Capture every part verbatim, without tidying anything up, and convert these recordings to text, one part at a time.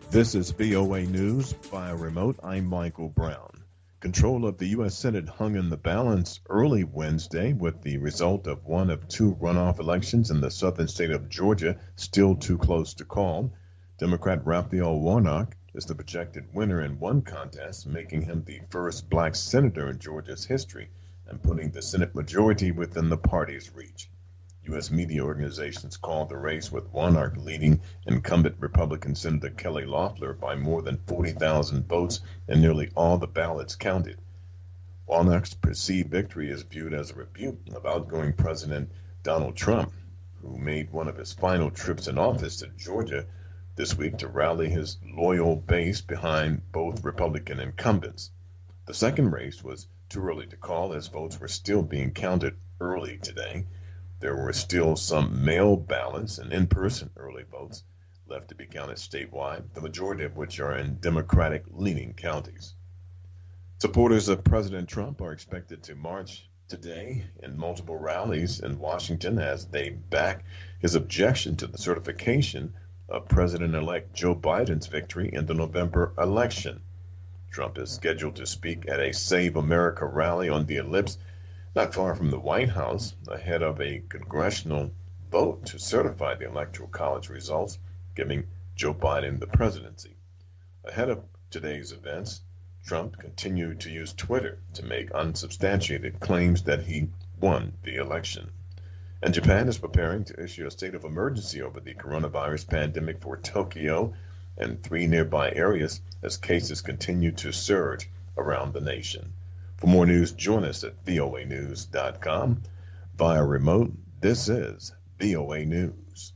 This is V O A News via remote. I'm Michael Brown. Control of the U S. Senate hung in the balance early Wednesday with the result of one of two runoff elections in the southern state of Georgia still too close to call. Democrat Raphael Warnock is the projected winner in one contest, making him the first black senator in Georgia's history and putting the Senate majority within the party's reach. U S media organizations called the race with Warnock leading incumbent Republican Senator Kelly Loeffler by more than forty thousand votes and nearly all the ballots counted. Warnock's perceived victory is viewed as a rebuke of outgoing President Donald Trump, who made one of his final trips in office to Georgia this week to rally his loyal base behind both Republican incumbents. The second race was too early to call as votes were still being counted early today. There were still some mail ballots and in-person early votes left to be counted statewide, the majority of which are in Democratic-leaning counties. Supporters of President Trump are expected to march today in multiple rallies in Washington as they back his objection to the certification of President-elect Joe Biden's victory in the November election. Trump is scheduled to speak at a Save America rally on the Ellipse not far from the White House, ahead of a congressional vote to certify the Electoral College results, giving Joe Biden the presidency. Ahead of today's events, Trump continued to use Twitter to make unsubstantiated claims that he won the election. And Japan is preparing to issue a state of emergency over the coronavirus pandemic for Tokyo and three nearby areas as cases continue to surge around the nation. For more news, join us at V O A news dot com. Via remote, this is V O A News.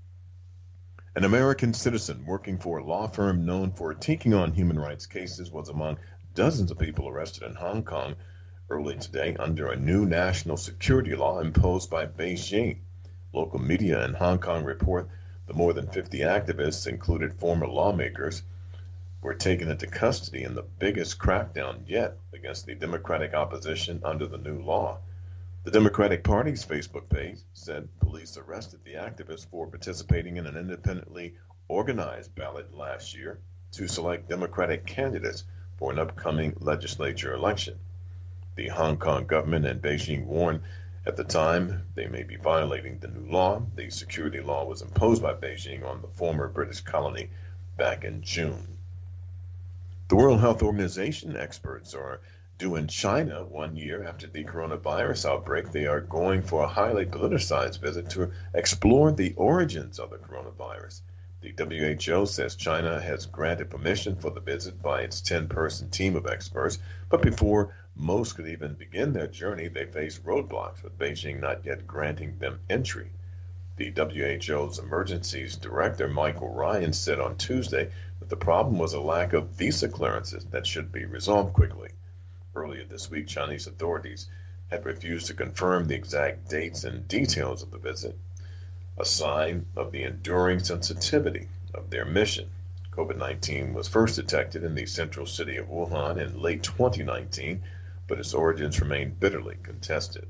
An American citizen working for a law firm known for taking on human rights cases was among dozens of people arrested in Hong Kong early today under a new national security law imposed by Beijing. Local media in Hong Kong report the more than fifty activists, included former lawmakers, were taken into custody in the biggest crackdown yet against the Democratic opposition under the new law. The Democratic Party's Facebook page said police arrested the activists for participating in an independently organized ballot last year to select Democratic candidates for an upcoming legislature election. The Hong Kong government and Beijing warned at the time they may be violating the new law. The security law was imposed by Beijing on the former British colony back in June. The World Health Organization experts are due in China one year after the coronavirus outbreak. They are going for a highly politicized visit to explore the origins of the coronavirus. The W H O says China has granted permission for the visit by its ten-person team of experts, but before most could even begin their journey, they face roadblocks, with Beijing not yet granting them entry. The W H O's emergencies director, Michael Ryan, said on Tuesday that the problem was a lack of visa clearances that should be resolved quickly. Earlier this week, Chinese authorities had refused to confirm the exact dates and details of the visit, a sign of the enduring sensitivity of their mission. COVID nineteen was first detected in the central city of Wuhan in late twenty nineteen, but its origins remain bitterly contested.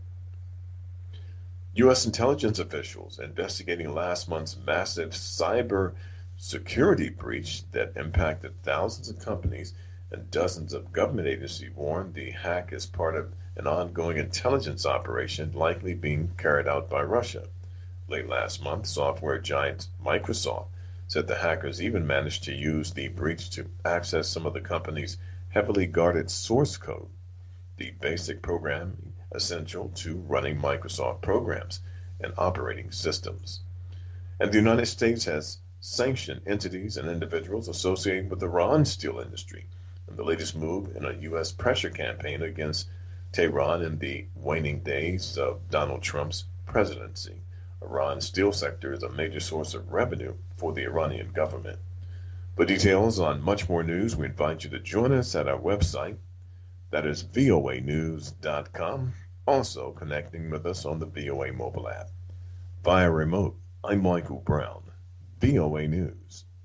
U S intelligence officials investigating last month's massive cyber security breach that impacted thousands of companies and dozens of government agencies warned the hack is part of an ongoing intelligence operation likely being carried out by Russia. Late last month, software giant Microsoft said the hackers even managed to use the breach to access some of the company's heavily guarded source code, the basic programming essential to running Microsoft programs and operating systems. And the United States has sanctioned entities and individuals associated with Iran's steel industry in the latest move in a U S pressure campaign against Tehran in the waning days of Donald Trump's presidency. Iran's steel sector is a major source of revenue for the Iranian government. For details on much more news, we invite you to join us at our website. That is V O A news dot com. Also connecting with us on the V O A mobile app. Via remote, I'm Michael Brown, V O A News.